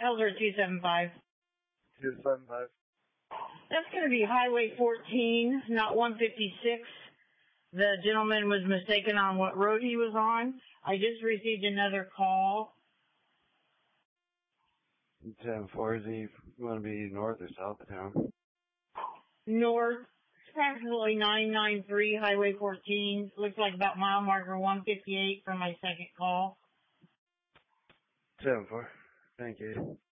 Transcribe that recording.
Elder 275. 275. That's going to be Highway 14, not 156. The gentleman was mistaken on what road he was on. I just received another call. 10-4, is he going to be north or south of town? North, approximately 993, Highway 14. Looks like about mile marker 158 for my second call. 10-4. Thank you.